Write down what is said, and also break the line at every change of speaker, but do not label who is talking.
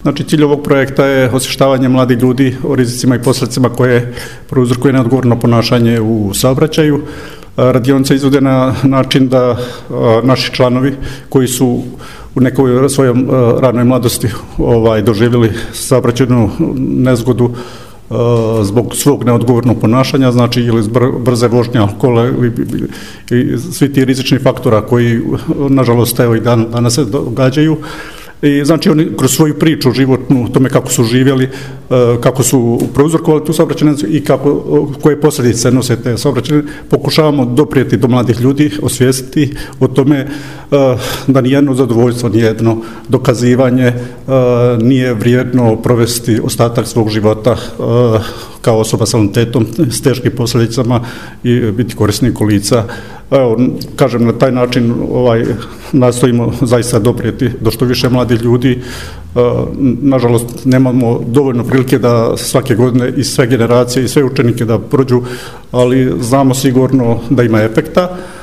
Znači, cilj ovog projekta je osvještavanje mladih ljudi o rizicima i posljedicama koje prouzrokuje neodgovorno ponašanje u saobraćaju. Radionice izvode na način da naši članovi koji su u nekoj svojom ranoj mladosti doživjeli saobraćajnu nezgodu zbog svog neodgovornog ponašanja, znači ili brze vožnje, alkohola i svi ti rizični faktora koji nažalost evo i danas se događaju. I znači oni kroz svoju priču životnu o tome kako su živjeli, kako su prouzrokovali tu saobraćajnu i koje posljedice nose te saobraćajne, pokušavamo doprijeti do mladih ljudi, osvijestiti o tome da nijedno zadovoljstvo, nijedno dokazivanje nije vrijedno provesti ostatak svog života kao osoba s invaliditetom s teškim posljedicama i biti korisnik kolica. Evo, kažem, na taj način nastojimo zaista doprijeti do što više mladih ljudi. Nažalost, nemamo dovoljno prilike da svake godine i sve generacije i sve učenike da prođu, ali znamo sigurno da ima efekta.